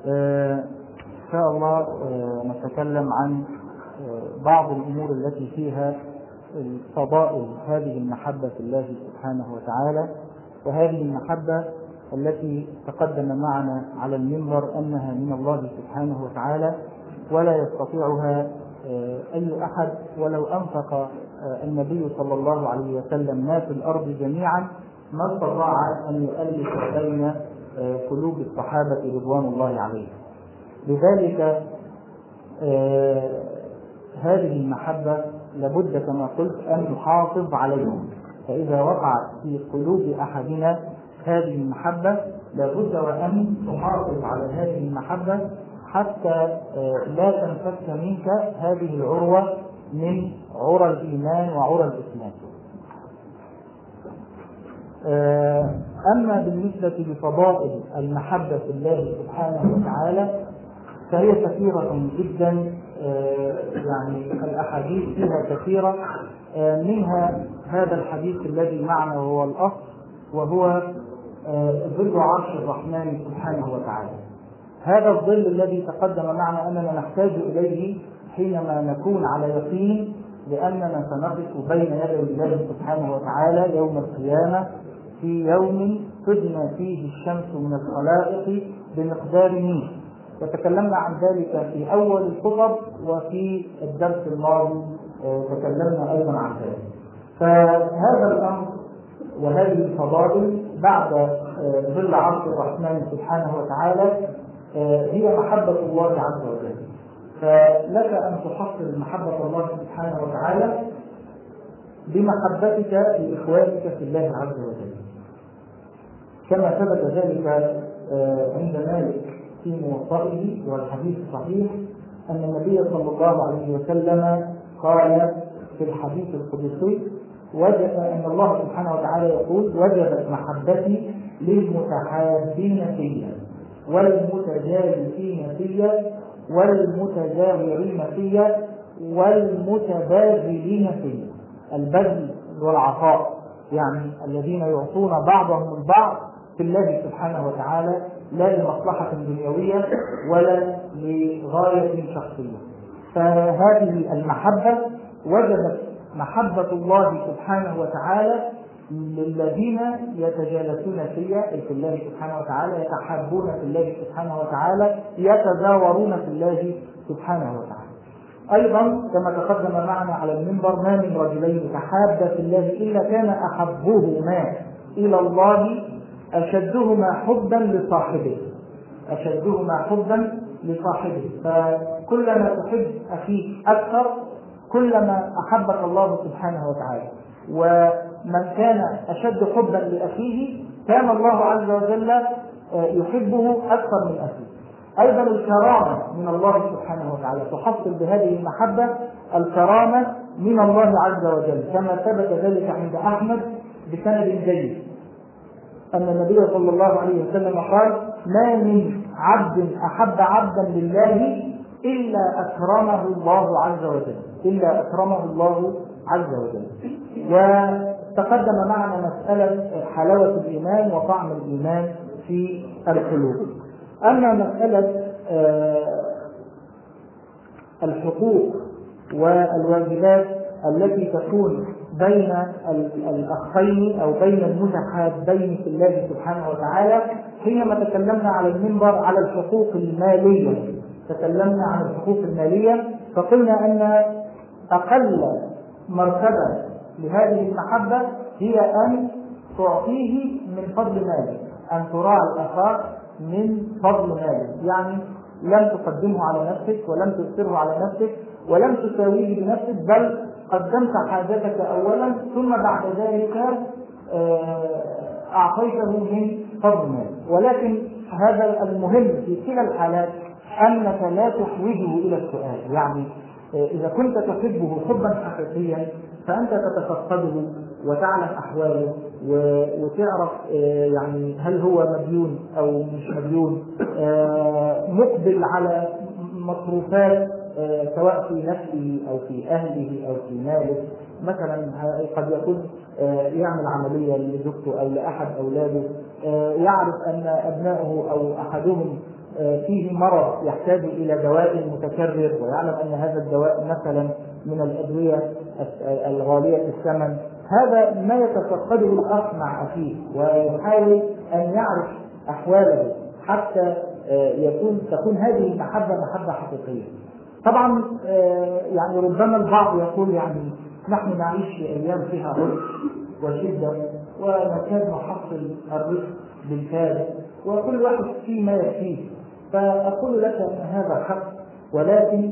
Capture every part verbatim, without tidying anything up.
إن شاء الله نتكلم عن بعض الأمور التي فيها فضائل هذه المحبة في الله سبحانه وتعالى، وهذه المحبة التي تقدم معنا على المنبر أنها من الله سبحانه وتعالى ولا يستطيعها أي أحد، ولو أنفق النبي صلى الله عليه وسلم ما في الأرض جميعا ما استطاع أن يؤلف بين قلوب الصحابة رضوان الله عليهم. لذلك هذه المحبة لابد كما قلت أن نحافظ عليها، فإذا وقعت في قلوب أحدنا هذه المحبة لابد وأن تحافظ على هذه المحبة حتى لا تنفك منك هذه العروة من عرى الإيمان وعرى الإسلام. أما بالنسبة لفضائل المحبة في الله سبحانه وتعالى فهي كثيرة جدا، يعني الأحاديث فيها كثيرة، منها هذا الحديث الذي معنا وهو الأصل، وهو ظل عرش الرحمن سبحانه وتعالى. هذا الظل الذي تقدم معنا أننا نحتاج إليه حينما نكون على يقين لأننا سنقف بين يدي الله سبحانه وتعالى يوم القيامة في يوم تدنى فيه الشمس من الخلائق بمقدار ميل، وتكلمنا عن ذلك في أول الخطب، وفي الدرس الماضي تكلمنا أيضا عن ذلك. فهذا الأمر وهذه الفضائل بعد ظل عرش الرحمن سبحانه وتعالى هي محبة الله عز وجل. فلك أن تحصل محبة الله سبحانه وتعالى بمحبتك لإخوانك في الله عز وجل، كما ثبت ذلك عند مالك في موطئه والحديث صحيح أن النبي صلى الله عليه وسلم قال في الحديث القدسي وجب أن الله سبحانه وتعالى يقول: وجبت محبتي للمتحابين فيا والمتجالسين فيا والمتجاورين فيا والمتبادلين فيا. البذل والعطاء، يعني الذين يعطون بعضهم البعض في الله سبحانه وتعالى لا لمصلحة دنيوية ولا لغاية شخصية. فهذه المحبة وجبت محبة الله سبحانه وتعالى للذين يتجالسون فيها في الله سبحانه وتعالى، يتحابون في الله سبحانه وتعالى، يتزاورون في الله سبحانه وتعالى. أيضا كما تقدم معنا على المنبر ما من رجلين تحابا في الله إلا كان أحبهما إلى الله أشدهما حبا لصاحبه أشدهما حبا لصاحبه فكلما تحب أخيك أكثر كلما أحبك الله سبحانه وتعالى. ومن كان أشد حبا لأخيه كان الله عز وجل يحبه أكثر من أخيه. أيضا الكرامة من الله سبحانه وتعالى تحصل بهذه المحبة، الكرامة من الله عز وجل، كما ثبت ذلك عند أحمد بسند جيد أن النبي صلى الله عليه وسلم قال: ما من عبد أحب عبدا لله إلا أكرمه الله عز وجل إلا أكرمه الله عز وجل. وتقدم معنا مسألة حلاوة الإيمان وطعم الإيمان في القلوب. أما مسألة الحقوق والواجبات التي تكون بين الأخين أو بين المتحابين في الله سبحانه وتعالى، حينما تكلمنا على المنبر على الحقوق المالية تكلمنا عن الحقوق المالية فقلنا أن أقل مرتبة لهذه المحبة هي أن تعطيه من فضل مالك، أن تراعي الآخر من فضل مالك، يعني لم تقدمه على نفسك ولم تؤثره على نفسك ولم تساويه بنفسك، بل قدمت حاجتك أولا ثم بعد ذلك أعطيته من فضل مالك. ولكن هذا المهم في كلا الحالات أنك لا تحوجه إلى السؤال، يعني إذا كنت تحبه حبا حقيقيا فأنت تتفقده وتعلم أحواله وتعرف يعني هل هو مديون أو مش مديون، مقبل على مصروفات سواء في نفسه أو في أهله أو في ماله. مثلا قد يكون يعمل عملية لزوجته أو لأحد أولاده، يعرف أن أبنائه أو أحدهم فيه مرض يحتاج إلى دواء متكرر ويعلم أن هذا الدواء مثلا من الأدوية الغالية الثمن، هذا ما يتفقده الأخ مع أخيه ويحاول أن يعرف أحواله حتى يكون تكون هذه المحبة محبة حقيقية. طبعا يعني ربما البعض يقول يعني نحن نعيش في أيام فيها عسر وشدة ونكاد نحصل الرزق بالكاد وكل واحد فيه ما يكفيه، فأقول لك أن هذا حق، ولكن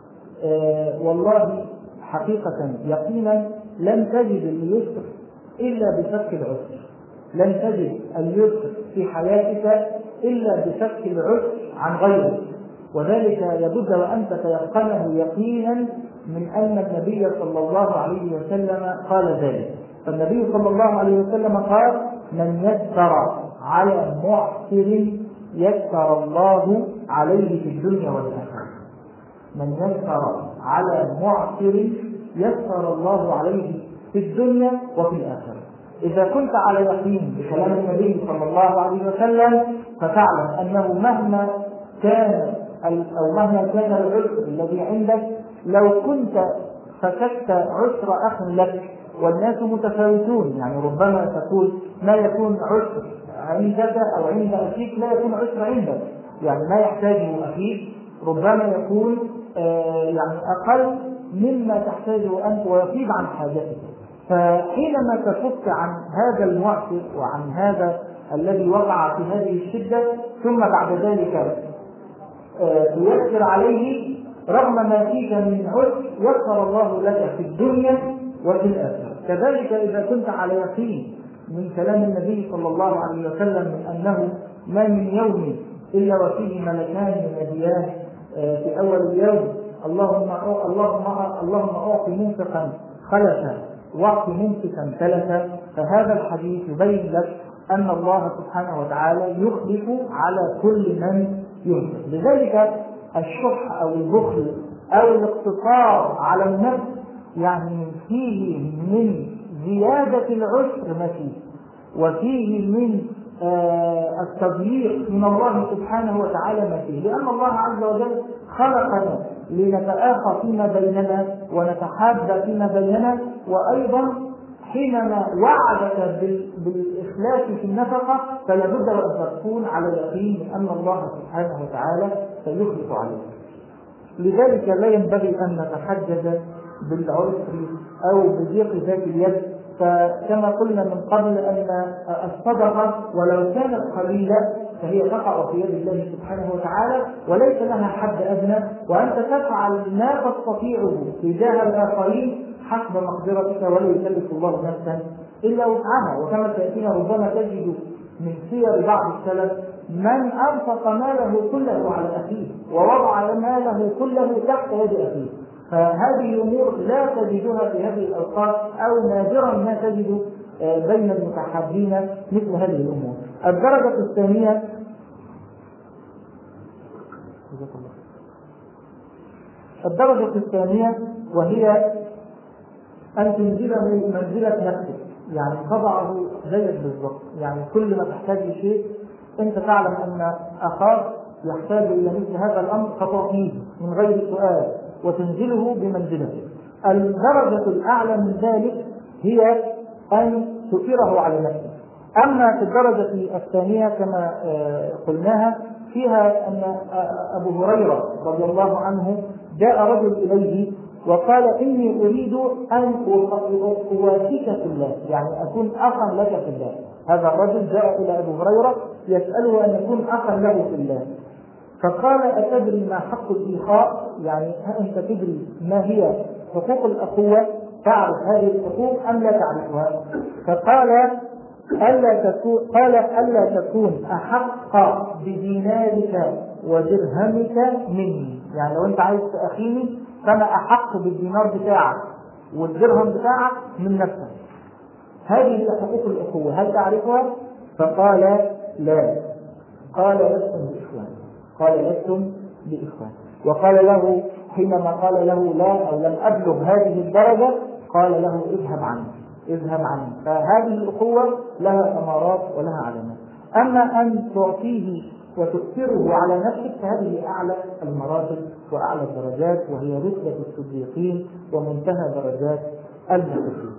آه والله حقيقة يقينا لن تجد اليسر إلا بفك العسر، لن تجد اليسر في حياتك إلا بفك العسر عن غيرك، وذلك لابد وأنت تيقنه يقينا من أن النبي صلى الله عليه وسلم قال ذلك. فالنبي صلى الله عليه وسلم قال: من يسر على معسر يسر الله عليه في الدنيا والآخرة. من يسر على معسر يسر الله عليه في الدنيا وفي الآخرة. إذا كنت على يقين بكلام النبي صلى الله عليه وسلم فتعلم أنه مهما كان أو مهما كان العسر الذي عندك، لو كنت فككت عسر أخ لك، والناس متفاوتون، يعني ربما تقول ما يكون عسر عندك أو عند أخيك لا يكون عسر عندك، يعني ما يحتاجه أخيك ربما يكون آه يعني أقل مما تحتاجه أنت ويفيض عن حاجتك. فحينما تفك عن هذا المعسر وعن هذا الذي وقع في هذه الشدة ثم بعد ذلك آه ييسر عليه رغم ما فيك من عسر، يسر الله لك في الدنيا وفي الآخرة. كذلك إذا كنت على يقين من كلام النبي صلى الله عليه وسلم من أنه ما من يوم إلا وفيه ملكان يناديان في أول اليوم: اللهم اللهم اللهم أعط منفقا خلفا واعط ممسكا تلفا، فهذا الحديث يبين لك أن الله سبحانه وتعالى يخلف على كل من ينفق. لذلك الشح أو البخل أو الاقتصار على النفس يعني فيه من زيادة العسر ما فيه، وفيه من آه التضييق من الله سبحانه وتعالى ما فيه، لأن الله عز وجل خلقنا لنتآخى فيما بيننا ونتحاب فيما بيننا، وأيضا حينما وعدك بالإخلاص في النفقة فلا بد وأن تكون على يقين أن الله سبحانه وتعالى سيخلف عليك. لذلك لا ينبغي أن نتحجج بالعسر أو بضيق ذات اليد، فكما قلنا من قبل أن الصدقة ولو كانت قليلة فهي تقع في يد الله سبحانه وتعالى وليس لها حد أدنى، وأنت تفعل ما تستطيعه تجاه الآخرين حسب مقدرتك ولا يكلف الله نفسا إلا وسعها. وكما تأتينا ربما تجد من سير بعض السلف من أنفق ماله كله على أخيه ووضع ماله كله تحت يد أخيه، فهذه الأمور لا تجدها في هذه الأوقات أو نادرا ما تجد بين المتحابين مثل هذه الأمور. الدرجة الثانية الدرجة الثانية وهي أن تنزله منزلة نفسك، يعني تضعه زيك بالضبط، يعني كل ما تحتاج لشيء أنت تعلم أن أخاك يحتاج إلى مثل هذا الأمر فتعطيه من غير سؤال وتنزله بمنزلته. الدرجة الأعلى من ذلك هي أن تؤثره على نفسك. أما في الدرجة الثانية كما قلناها فيها أن أبو هريرة رضي الله عنه جاء رجل إليه وقال: إني أريد أن أواسيك في الله، يعني أكون أخا لك في الله. هذا الرجل جاء إلى أبو هريرة يسأله أن يكون أخا له في الله، فقال: أتدري ما حق الإخاء؟ يعني أنت تدري ما هي حقوق الأخوة؟ تعرف هذه الحقوق أم لا تعرفها؟ فقال: ألا تكون قال ألا تكون أحق بدينارك ودرهمك مني، يعني لو أنت عايز تأخيني فأنا أحق بالدينار بتاعك والدرهم بتاعك من نفسك. هذه هي حقوق الأخوة، هل تعرفها؟ فقال: لا. قال: لستم بإخوان قال لستم بإخوان وقال له حينما قال له لا أو لم أبلغ هذه الدرجة قال له: اذهب عني اذهب عني. فهذه الأخوة لها ثمرات ولها علامات. أما أن تعطيه وتؤثره على نفسك، فهذه أعلى المراتب وأعلى الدرجات، وهي رتبة الصديقين ومنتهى درجات المتقين.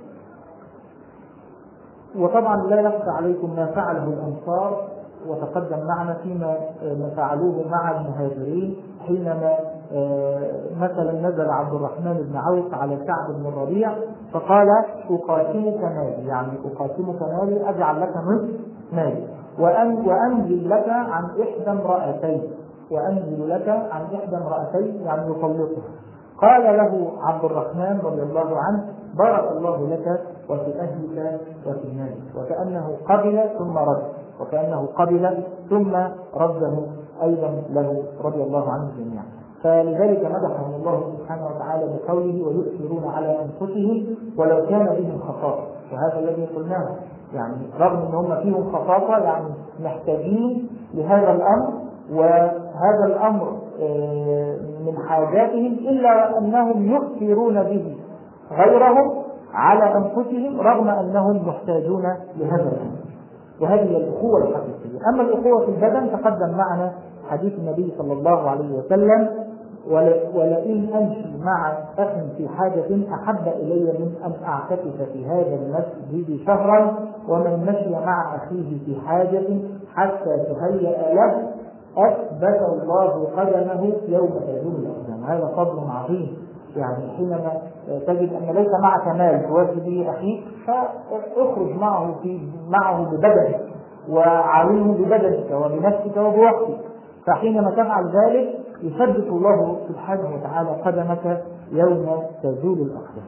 وطبعا لا يخفى عليكم ما فعله الأنصار، وتقدم معنا فيما فعلوه مع المهاجرين حينما مثلا نزل عبد الرحمن بن عوف على سعد بن الربيع فقال أقاسمك مالي، يعني أقاسمك مالي، أجعل لك نصف مالي، وأن وأنزل لك عن إحدى امرأتين، وأنزل لك عن إحدى امرأتين يعني يطلقها. قال له عبد الرحمن رضي الله عنه بارك الله لك وفي أهلك وفي مالك، وكأنه قبل ثم رد، وكأنه قبل ثم رده أيضا له رضي الله عنه جميعا. فلذلك مدحهم الله سبحانه وتعالى بقوله ويؤثرون على أنفسهم ولو كان بهم خصاصة، وهذا الذي قلناه، يعني رغم أن هم فيهم خصاصة يعني محتاجين لهذا الأمر، وهذا الأمر من حاجاتهم، إلا أنهم يؤثرون به غيرهم على أنفسهم رغم أنهم محتاجون لهذا الأمر. وهذه الأخوة الحقيقية. أما الأخوة في البدن فقدم معنا حديث النبي صلى الله عليه وسلم ولئن أمشي مع أخ في حاجة أحب إلي من أن أعتكف في هذا المسجد شهرا، ومن مشي مع أخيه في حاجة حتى تهيأ له أثبت الله قدمه يوم تزول الأقدام. هذا فضل عظيم، يعني حينما تجد أن ليس معك مال توافي به أخيك فاخرج معه في معه ببدنك وعاونه ببدنك وبنفسك وبوقتك، فحينما تفعل ذلك يثبت الله سبحانه وتعالى قدمك يوم تزول الأقدام.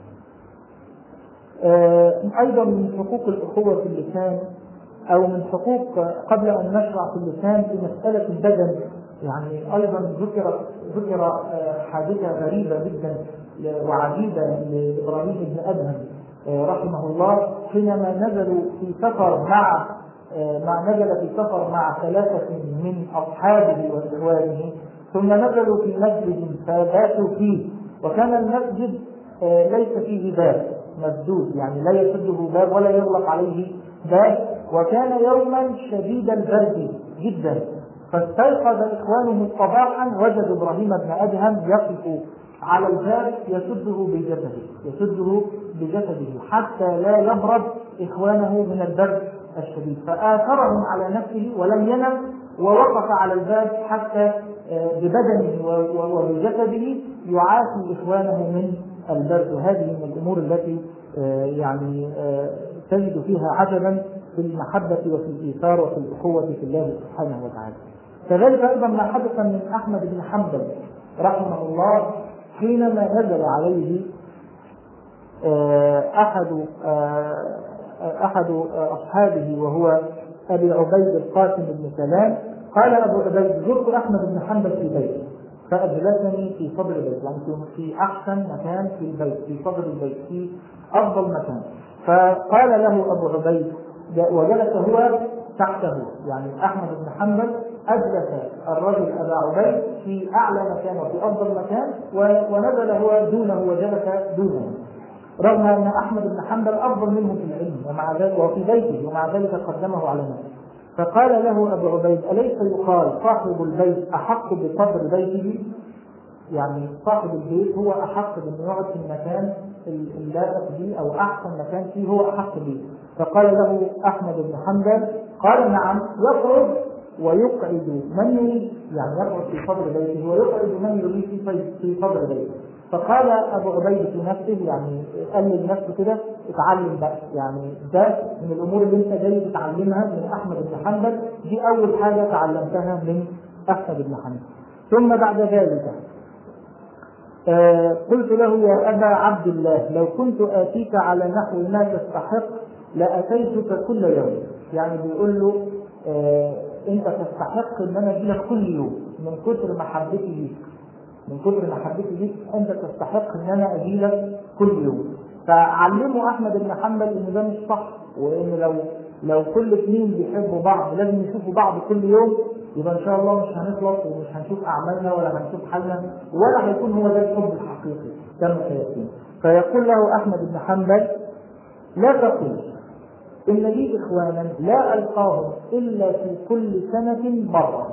أيضا من حقوق الأخوة في اللسان أو من حقوق قبل أن نشرع في اللسان في مسألة البدن، يعني أيضا ذكر ذكر حادثة غريبة جدا وعجيبة لإبراهيم بن أدهم رحمه الله حينما نزلوا في سفر مع مع نزل في سفر مع ثلاثة من أصحابه وإخوانه، ثم نزلوا في مسجد فباتوا فيه، وكان المسجد ليس فيه باب مسدود، يعني لا يسده باب ولا يغلق عليه باب، وكان يوما شديد البرد جدا، فاستيقظ إخوانه صباحا وجدوا إبراهيم بن أدهم يقف على الباب يسده بجسده يسده بجسده حتى لا يبرد إخوانه من البرد الشديد، فآثرهم على نفسه ولم ينم ووقف على الباب حتى ببدنه وبجسده يعافي إخوانه من البرد. وهذه من الأمور التي يعني تجد فيها عجبا في المحبة وفي الإيثار وفي الأخوة في الله سبحانه وتعالى. كذلك أيضا ما حدث من أحمد بن حنبل رحمه الله حينما نزل عليه أحد أحد أصحابه وهو أبي عبيد القاسم بن سلام، قال أبو عبيد زرت أحمد بن حنبل في بيته فأجلسني في صدر البيت، يعني في أحسن مكان في البيت، في صدر البيت، في أفضل مكان، فقال له أبو عبيد وجلس هو تحته، يعني أحمد بن حنبل أجلس الرجل أبا عبيد في أعلى مكان وفي أفضل مكان، ونزل هو دونه وجلس دونه، رغم أن أحمد بن حنبل أفضل منه في العلم ومع ذلك وفي بيته، ومع ذلك قدمه على نفسه. فقال له أبو عبيد أليس يقال صاحب البيت أحق بصدر بيته؟ يعني صاحب البيت هو أحق بأن يقعد في المكان اللائق به أو أحسن مكان فيه هو أحق به. فقال له أحمد بن حنبل قال نعم، يقعد ويقعد من يريد، يعني يقعد في صدر بيته ويقعد من يريد في صدر بيته. فقال أبو عبيد في نفسه، يعني قال لنفسه كده اتعلم بقى، يعني ده من الأمور اللي انت جاي تتعلمها من أحمد بن حنبل، دي أول حاجة تعلمتها من أحمد بن حنبل. ثم بعد ذلك آه قلت له يا أبا عبد الله لو كنت آتيك على نحو ما تستحق لأتيتك كل يوم، يعني بيقول له آه انت تستحق ان انا اجي لك كل يوم من كثر محبتي ليك، من كثر محبتي ليك انت تستحق ان انا اجي لك كل يوم. فعلموا احمد بن حنبل ان ده مش صح، وان لو لو كل اثنين بيحبوا بعض لازم يشوفوا بعض كل يوم، يبقى ان شاء الله مش هنخلص ومش هنشوف اعمالنا ولا هنشوف حالنا ولا هيكون هو ده الحب الحقيقي كما سيكون. فيقول له احمد بن حنبل لا تقل إن لي إخوانا لا ألقاهم إلا في كل سنة مرة،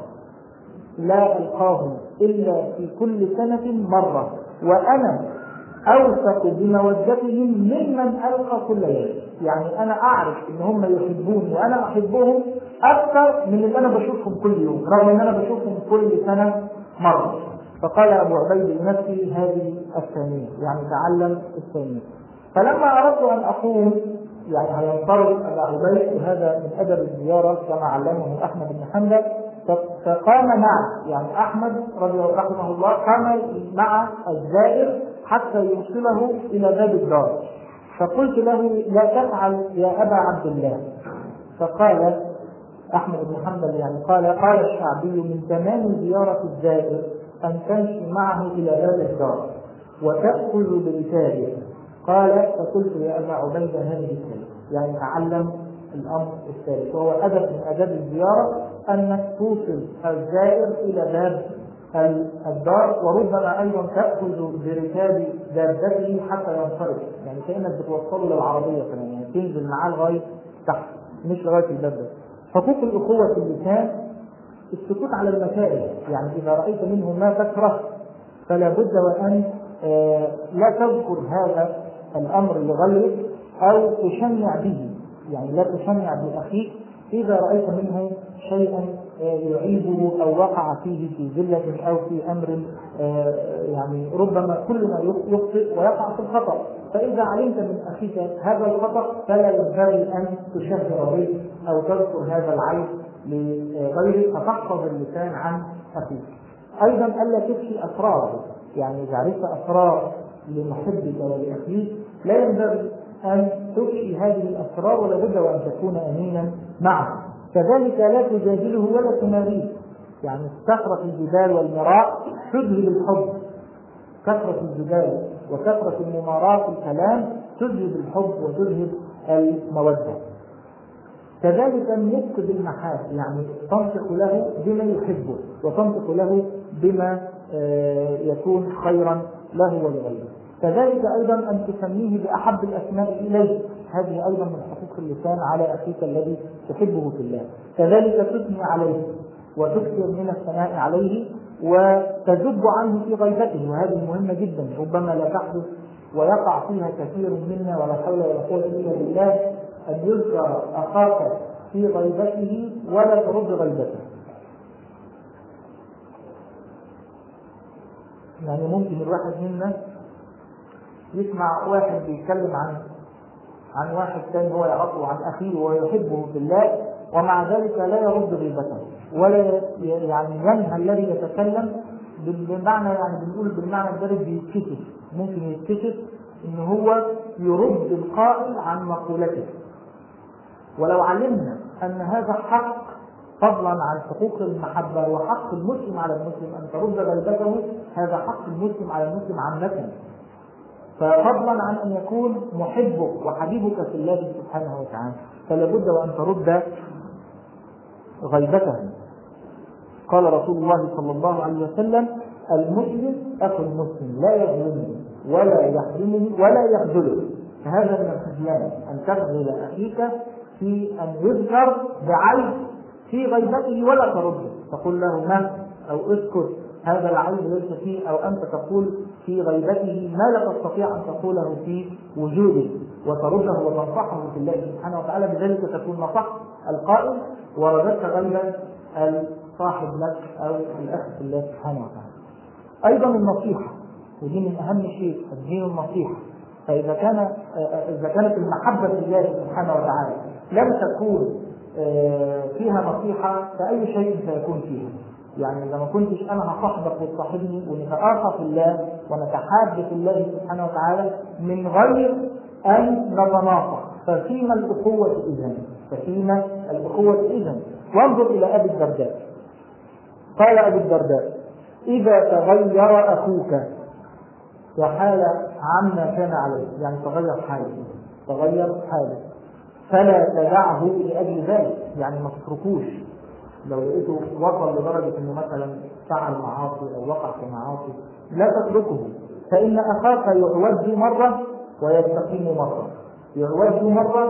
لا ألقاهم إلا في كل سنة مرة، وأنا أوثق بمودتهم ممن ألقى كل يوم. يعني أنا أعرف إن هم يحبوني وأنا أحبهم أكثر من اللي أنا بشوفهم كل يوم، رغم إن أنا بشوفهم كل سنة مرة. فقال أبو عبيد لنفسي هذه الثانية، يعني تعلم الثانية. فلما أردت أن أقوم يعني هينطلق أبو عبيد، وهذا من أدب الزيارة كما علمه أحمد بن حنبل، فقام معه، يعني أحمد رضي الله رحمه الله قام مع الزائر حتى يوصله إلى باب الدار. فقلت له لا تفعل يا أبا عبد الله. فقال أحمد بن حنبل يعني قال قال الشعبي من تمام زيارة الزائر أن تمشي معه إلى باب الدار وتأخذ برساله. قال فقلت يا أبا عبيدة هذه الكلمة، يعني تعلم الأمر الثالث، وهو أدب من أداب الزيارة أنك توصل الزائر إلى باب الدار، وربما أيضا تأخذ بركاب دابته حتى ينصرف، يعني كأنك بتوصله للعربية كمان، يعني تنزل معاه لغاية تحت مش لغاية الباب ده. حقوق الأخوة في اللسان السكوت على المسائل، يعني إذا رأيت منه ما تكره فلا بد وأن آه لا تذكر هذا الأمر لغيرك أو تشنع به، يعني لا تشنع بأخيك إذا رأيت منه شيئا يعيبه أو وقع فيه في ذلة أو في أمر يعني ربما كل ما يخطئ ويقع في الخطأ. فإذا علمت من أخيك هذا الخطأ فلا ينبغي أن تشهر به أو تذكر هذا العيب لغيرك، فتحفظ اللسان عن أخيك. أيضا ألا تفشي أسراره، يعني إذا عرفت أسرار لمحبك ولأخيك لا ينبغي أن تفشي هذه الأسرار، ولا بد وأن تكون أمينا معه. كذلك لا تجادله ولا تماريه، يعني كثرة الجدال والمراء تذهب الحب، كثرة الجدال وكثرة المماراة في الكلام تذهب الحب وتذهب المودة. كذلك النطق بالمحاسن، يعني تنطق له بما يحبه وتنطق له بما يكون خيرا له ولغيره. كذلك أيضا أن تسميه بأحب الأسماء إليه، هذه أيضا من حقوق اللسان على أخيك الذي تحبه في الله. كذلك تثني عليه وتكثر من الثناء عليه وتذب عنه في غيبته، وهذه مهمة جدا ربما لا تحدث ويقع فيها كثير منا، ولا حول ولا قوة إلا بالله، أن يذكر أخاك في غيبته ولا ترد غيبته. يعني ممكن الواحد منا يسمع واحد بيتكلم عن عن واحد ثاني هو يعرفه عن أخيه ويحبه في الله، ومع ذلك لا يرد غيبته ولا يعني ينهى الذي يتكلم بالمعنى، يعني بنقول بالمعنى الدارج بيتكسف، ممكن يتكسف إن هو يرد القائل عن مقولته. ولو علمنا أن هذا حق فضلا عن حقوق المحبة وحق المسلم على المسلم أن ترد غيبته، هذا حق المسلم على المسلم عامة، ففضلا عن أن يكون محبك وحبيبك في الله سبحانه وتعالى فلا بد وأن ترد غيبته. قال رسول الله صلى الله عليه وسلم المسلم أخو المسلم لا يظلمه ولا يحزنه ولا يخذله. فهذا من الخذلان أن تخذل أخيك في أن يذكر بعيب في غيبته ولا ترده، تقول له من أو اسكت هذا العيب ليس فيه، أو أنت تقول في غيبته ما لا تستطيع أن تقوله في وجوده وترده وتنصحه في الله سبحانه وتعالى، بذلك تكون نصحت القائل ورددت غيبة الصاحب لك أو الأخ في الله سبحانه وتعالى. أيضا النصيحة، ودي من أهم شيء الدين النصيحة. فإذا كان إذا كانت المحبة في الله سبحانه وتعالى لم تكون فيها نصيحة فأي شيء سيكون فيها. يعني إذا ما كنتش أنا هصاحبك وتصاحبني ونتآخى في الله ونتحاب في الله سبحانه وتعالى من غير أن نتناصح، ففيما الأخوة إذن؟ ففيما الأخوة إذن؟ وانظر إلى أبي الدرداء، قال أبي الدرداء إذا تغير أخوك وحال عما كان عليه، يعني تغير حاله تغير حاله فلا تدعه لأجل ذلك، يعني ما تتركوش. لو لقيته وصل لدرجة انه مثلا فعل معاصي او وقع في معاصي لا تتركه، فإن أخاك يعوج مرة ويستقيم مرة، يعوج مرة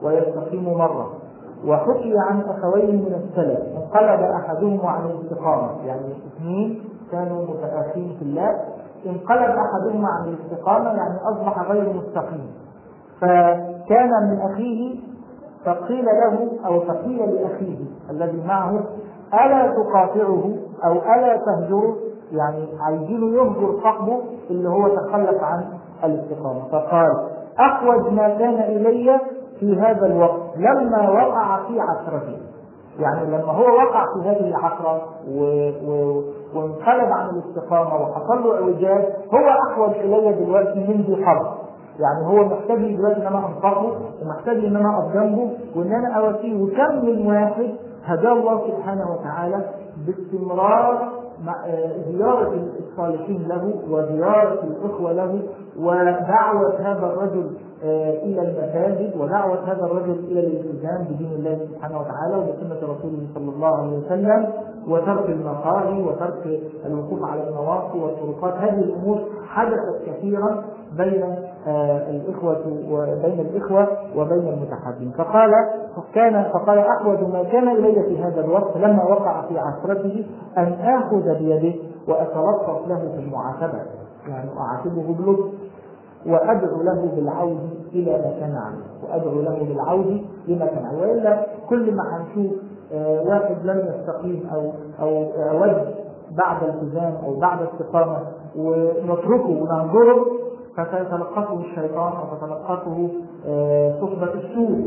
ويستقيم مرة. وحكي عن أخوين من السلف انقلب أحدهما عن الاستقامة، يعني اثنين كانوا متآخين في الله، انقلب أحدهما عن الاستقامة يعني أصبح غير مستقيم، فكان من أخيه فقيل له أو فقيل لأخيه الذي معه ألا تقاطعه أو ألا تهجره، يعني عايزينه يهجر صاحبه اللي هو تخلف عن الاستقامة. فقال أحوج ما كان إلي في هذا الوقت لما وقع في عثرته، يعني لما هو وقع في هذه العثرة وانقلب عن الاستقامة وحصل له اعوجاج، هو أحوج إلي دلوقتي من ذي حظ، يعني هو محتاج دلوقتي ان انا انصحه ومحتاج ان انا اقف جنبه وان انا اواسيه. وكم من واحد هداه الله سبحانه وتعالى باستمرار زيارة الصالحين له وزيارة الإخوة له ودعوة هذا الرجل إلى المساجد ودعوة هذا الرجل إلى الالتزام بدين الله سبحانه وتعالى وبسنة رسوله صلى الله عليه وسلم وترك المقاهي وترك الوقوف على النواصي والطرقات. هذه الأمور حدثت كثيرا بين الإخوة وبين الإخوة وبين المتحابين. فقال كان فقال أحوج ما كان إلي في هذا الوقت لما وقع في عثرته أن آخذ بيده وأتلطف له في المعاتبة، يعني أعاتبه بلطف وأدعو له بالعود إلى ما كان عليه، وأدعو له بالعود لما كان عليه. وإلا كل ما هنشوف واحد لم يستقيم أو أو أعوج بعد التزام أو بعد استقامة ونتركه وننظره فسيتلقفه الشيطان وتتلقفه صحبة السوء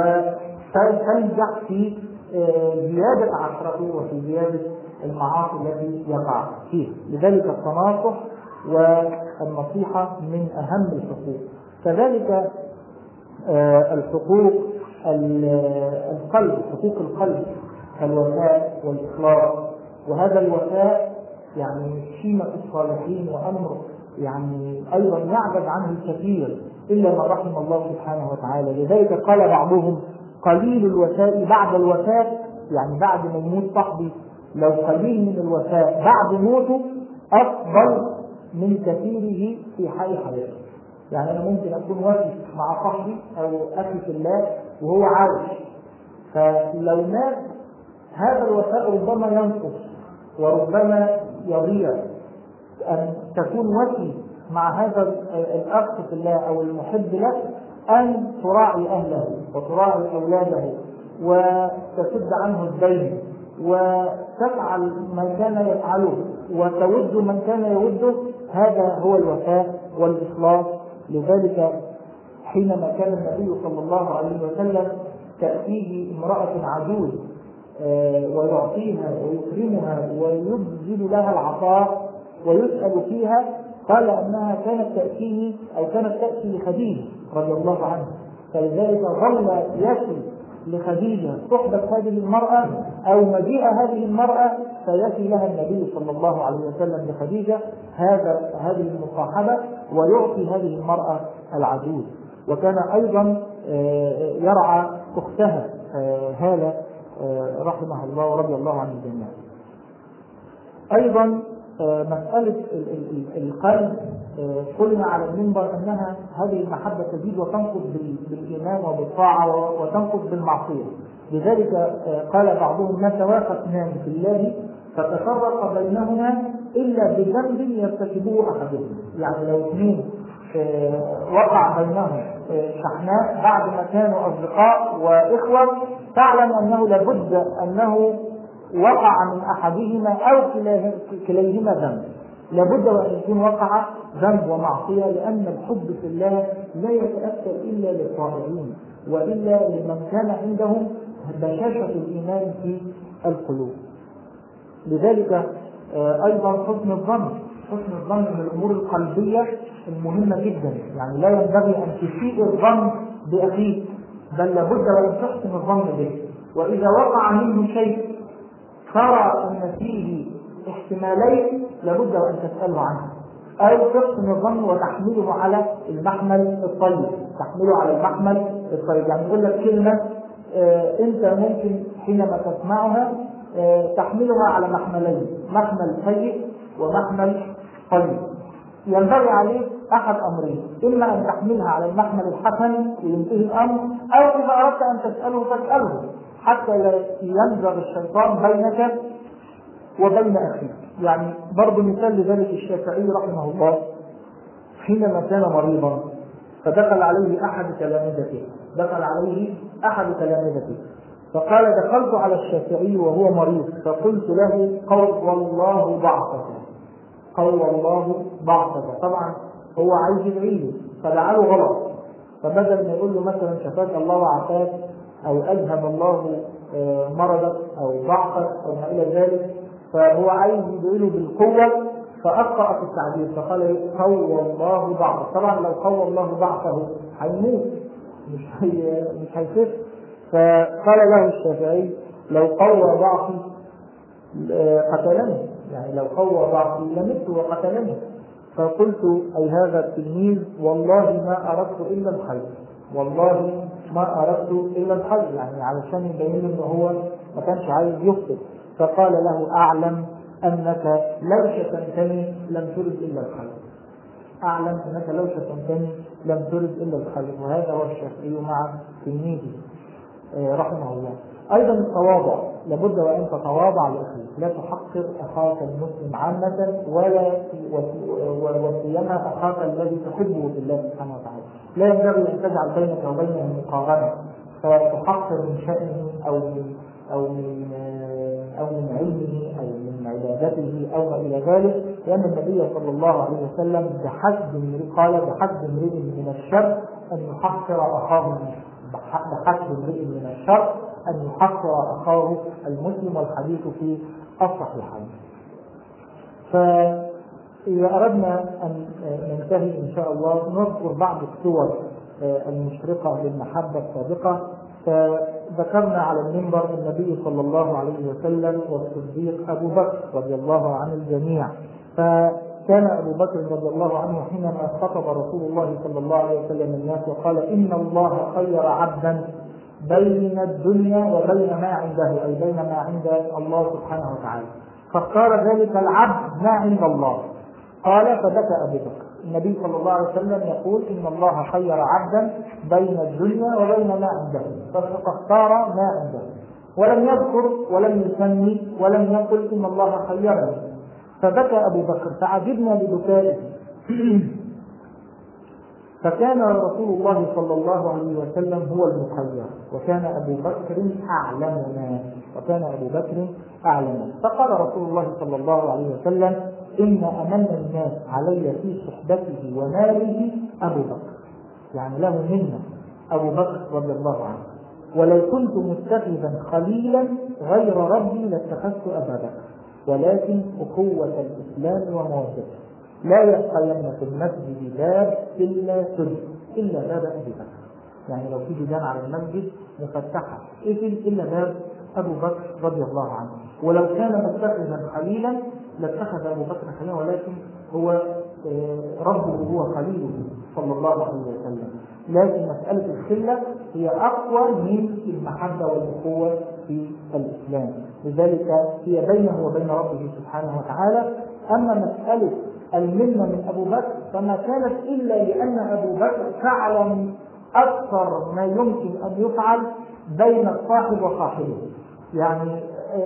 وسينجح في زيادة عثرته وفي زيادة المعاصي التي يقع فيه. لذلك التناصح والنصيحة من أهم الحقوق. كذلك الحقوق القلب، حقوق القلب كالوفاء والإخلاص، وهذا الوفاء يعني شيمة الصالحين وأمر يعني أيضا يعجز عنه الكثير إلا ما رحم الله سبحانه وتعالى. لذلك قال بعضهم قليل الوفاء بعد الوفاة، يعني بعد ما يموت صاحبي لو قليل من الوفاء بعد موته أفضل من كثيره في حال حياته. يعني أنا ممكن أكون وفي مع صاحبي أو أخي في الله وهو عايش، فلو مات هذا الوفاء ربما ينقص وربما يضيع. أن تكون وفي مع هذا الأخ في الله أو المحب لك أن تراعي أهله وتراعي أولاده وتسد عنه الدين وتفعل ما كان يفعله وتود من كان يوده. هذا هو الوفاء والإخلاص. لذلك حينما كان النبي صلى الله عليه وسلم تأتيه امرأة عجوز ويعطيها ويكرمها ويبذل لها العطاء ويسأل فيها، قال أنها كانت تأتيه أو كانت تأتي لخديجة رضي الله عنها، فلذلك ظل يأتي لخديجة صحبة هذه المرأة أو مجيء هذه المرأة فيأتي لها النبي صلى الله عليه وسلم لخديجة هذا هذه المصاحبة ويعطي هذه المرأة العجوز. وكان أيضا يرعى أختها هالة رحمها الله ورضي الله عن الجميع. أيضا مسألة القلب قلنا على المنبر أنها هذه المحبة تزيد وتنقص بالإيمان وبالطاعة وتنقص بالمعصية. لذلك قال بعضهم ما توافق اثنان في الله فتفرق بينهما إلا بذنب يرتكبه أحدهم. يعني لو اثنين وقع بينهم شحناء بعد ما كانوا أصدقاء وإخوة تعلم أنه لابد أنه وقع من أحدهما أو كليهما ذنب، لابد وأن يكون وقع ذنب ومعصية، لأن الحب في الله لا يتأثر إلا للطائعين وإلا لمن كان عندهم بشاشة الإيمان في القلوب. لذلك أيضا حسن الظن، حسن الظن من الأمور القلبية المهمة جدا. يعني لا ينبغي أن تسيء الظن بأخيك بل لابد وأن تحسن الظن به، وإذا وقع منه شيء ترى أن فيه احتمالين لابد وأن تسأله عنه أو تحسن الظن وتحمله على المحمل الطيب، تحمله على المحمل الطيب. يعني يقول لك كلمة آه أنت ممكن حينما تسمعها آه تحملها على محملين، محمل سيء ومحمل طيب. ينبغي عليك أحد أمرين: إما أن تحملها على المحمل الحسن لينتهي الأمر، أو إذا أردت أن تسأله فاسأله حتى لا ينزغ الشيطان بينك وبين أخيك. يعني برضو مثال لذلك الشافعي رحمه الله حينما كان مريضا فدخل عليه أحد تلامذته دخل عليه أحد تلامذته فقال: دخلت على الشافعي وهو مريض فقلت له: قوى الله ضعفك، قوى الله ضعفك. طبعا هو عايز يدعيه فدعاله غلط، فبدل ما يقول له مثلا شفاك الله وعافاك أو أذهب الله مرضك أو ضعفك أو ما إلى ذلك، فهو عايز يدعيه بالقوة فأخطأ في التعبير فقال: قوى الله ضعفك. طبعا لو قوى الله ضعفه هيموت مش هي مش هيخف. فقال له الشافعي: لو قوى ضعفي قتلني، يعني لو قوى ضعفي لمت وقتلني. فقلت: أي هذا التلميذ والله ما أردت إلا الخير، والله ما أردت إلا الخير، يعني علشان يبين له إنه هو ما كانش عايز يخطئ. فقال له: أعلم أنك لو شتمتني لم ترد إلا الخير، أعلم أنك لو شتمتني لم ترد إلا الخير. وهذا هو الشافعي مع تلميذه رحمه الله. أيضا التواضع، لابد وأن تتواضع لأخيك، لا تحقر أخاك المسلم عامة ولا وسيما أخاك الذي تحبه في الله سبحانه وتعالى. لا ينبغي أن تجعل بينك وبينه مقارنة فتحقر من شأنه أو من أو من أو من علمه أو من عبادته أو ما إلى ذلك، لأن النبي صلى الله عليه وسلم بحسب قال بحسب امرئ من الشر أن يحقر أخاه المسلم، بحسب امرئ من الشر أن يحقر أخاه المسلم، والحديث في الصحيحين. فإذا أردنا أن ننتهي إن شاء الله نذكر بعض الصور المشرقة للمحبة الصادقة. فذكرنا على المنبر النبي صلى الله عليه وسلم والصديق أبو بكر رضي الله عن الجميع. فكان أبو بكر رضي الله عنه حينما خطب رسول الله صلى الله عليه وسلم الناس وقال: إن الله خير عبدا بين الدنيا وبين ما عنده، أي بين ما عند الله سبحانه وتعالى، فاختار ذلك العبد ما عند الله. قال: فبكى أبو بكر. النبي صلى الله عليه وسلم يقول: إن الله خير عبدا بين الدنيا وبين ما عنده، فاختار ما عنده، ولم يذكر ولم يسمي ولم يقل إن الله خيرني. فبكى أبو بكر فعجبنا لبكائه. فكان رسول الله صلى الله عليه وسلم هو المخير، وكان أبو بكر أعلمنا وكان أبو بكر أعلمنا. فقال رسول الله صلى الله عليه وسلم: إن أمن الناس علي في صحبته وماله أبو بكر، يعني له منه أبو بكر رضي الله عنه، ولو كنت متخذا خليلا غير ربي لاتخذت أبا بكر، ولكن أخوة الإسلام ومودته لا يبقين في المسجد باب إلا سد إلا باب أبي بكر. يعني لو في جدران على المسجد مفتحة إلا باب أبو بكر رضي الله عنه. ولو كان متخذا خليلا لاتخذ أبو بكر خليلا، ولكن هو ربه هو خليله صلى الله عليه وسلم. لكن مسألة الخلة هي أقوى من المحبة والأخوة في الإسلام، لذلك هي بينه وبين ربه سبحانه وتعالى. أما مسألة المنة من أبو بكر فما كانت إلا لأن أبو بكر فعل أكثر ما يمكن أن يفعل بين الصاحب وصاحبه، يعني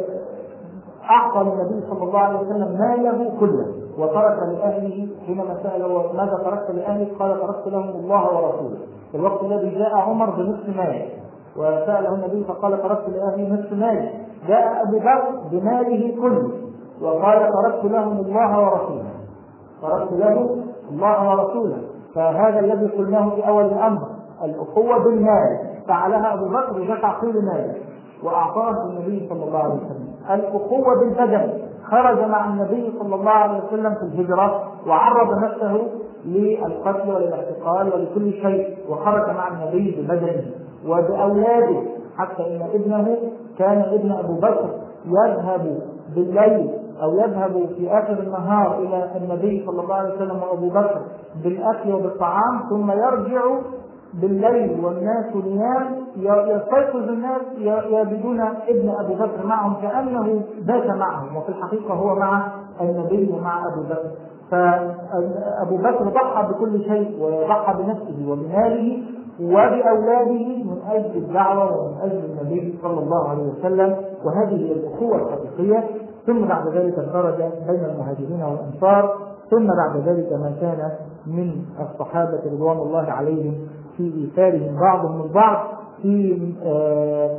أعطى النبي صلى الله عليه وسلم ماله كله وترك لأهله. حينما سأله: ماذا تركت لأهلك؟ قال: تركت لهم الله ورسوله. في الوقت الذي جاء عمر بنصف ماله وسأله النبي فقال: تركت لأهلي نصف ماله. جاء أبو بكر بماله كله وقال: تركت لهم الله ورسوله، تركت لهم الله ورسوله. فهذا الذي قلناه في أول الأمر، الأخوة بالمال فعلها أبو بكر ودفع كل ماله وأعطاه النبي صلى الله عليه وسلم. الأخوة بالبدن، خرج مع النبي صلى الله عليه وسلم في الهجرة وعرض نفسه للقتل وللاعتقال ولكل شيء، وخرج مع النبي ببدنه وبأولاده، حتى إن ابنه كان ابن أبو بكر يذهب بالليل أو يذهب في آخر النهار إلى النبي صلى الله عليه وسلم وأبو بكر بالأكل وبالطعام، ثم يرجع بالليل والناس نيام يستيقظ الناس يجدون ابن أبو بكر معهم كأنه بات معهم، وفي الحقيقة هو مع النبي ومع أبو بكر فأبو بكر ضحى بكل شيء، وضحى بنفسه وبماله وبأولاده من أجل الدعوة ومن أجل النبي صلى الله عليه وسلم، وهذه هي الأخوة الحقيقية. ثم بعد ذلك خرج بين المهاجرين والأنصار، ثم بعد ذلك ما كان من الصحابة رضوان الله عليهم في إيثارهم بعضهم البعض في آآ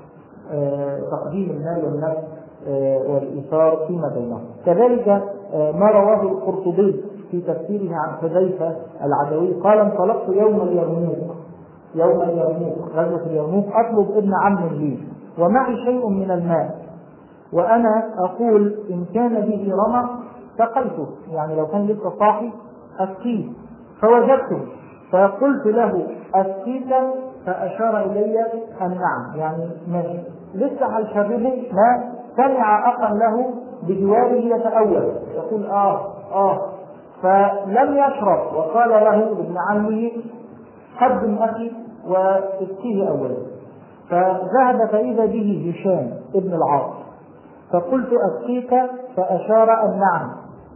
آآ تقديم المال والنفس والإيثار فيما بينهم. كذلك ما رواه القرطبي في تفسيره عن حذيفة العدوي قال: انطلقت يوم اليرموك يوم اليرموك غزوة اليرموك أطلب ابن عم لي ومعي شيء من الماء، وأنا أقول إن كان به رمى سقيته، يعني لو كان لسه صاحي أسقيه، فوجدته فقلت له أسقيك، فأشار إلي أن نعم، يعني ماشي لسه هيشربه ما سمع أخا له بجواره يتأول يقول آه آه فلم يشرب، وقال له ابن عمه: قدم أخي واسقيه أولا. فذهب فإذا به هشام ابن العاص، فقلت أسقيك، فأشار أن نعم،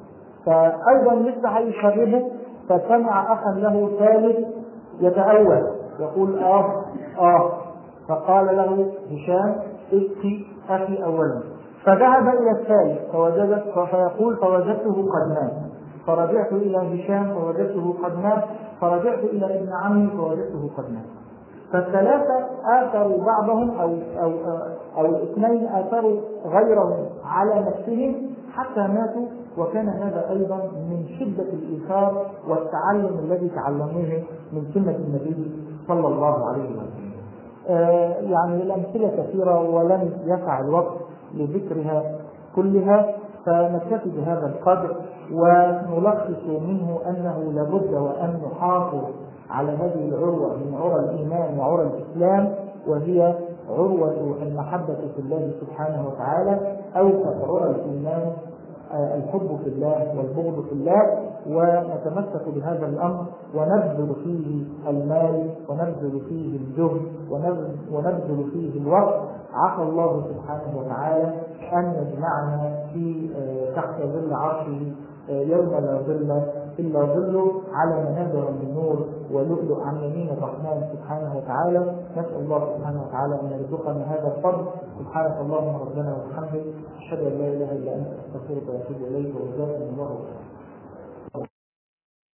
فأيضا لسه هيشربه، فسمع أخا له ثالث يتأول يقول آه آه فقال له هشام: اسقي أخي أولا. فذهب إلى الثالث فوجدت فيقول: فوجدته قد مات، فرجعت إلى هشام فوجدته قد مات، فرجعت إلى ابن عمي فوجدته قد مات. فالثلاثة آثروا بعضهم أو, أو, أو الاثنين آثروا غيرهم على نفسهم حتى ماتوا، وكان هذا أيضا من شدة الإيثار والتعلم الذي تعلموه من سنة النبي صلى الله عليه وسلم. آه يعني الأمثلة كثيرة ولم يسع الوقت لذكرها كلها، فنكتفي بهذا القدر ونلخص منه أنه لابد وأن نحافظ على هذه العروة من عرى الإيمان وعرى الإسلام، وهي عروة المحبة في الله سبحانه وتعالى، أو عرى الإيمان الحب في الله والبغض في الله، ونتمسك بهذا الأمر ونبذل فيه المال ونبذل فيه الجهد ونبذل فيه الوقت. عسى الله سبحانه وتعالى أن يجمعنا في تحت ظل عرشه يوم لا ظل إلا ظله، على منابر من نور ولؤلؤ عن يمين الرحمن سبحانه وتعالى. نسأل الله سبحانه وتعالى أن يرزقنا هذا الفضل. سبحانك اللهم ربنا وبحمدك، أشهد أن لا إله إلا أنت، أستغفرك وأتوب إليك، وجزاكم الله خيرا.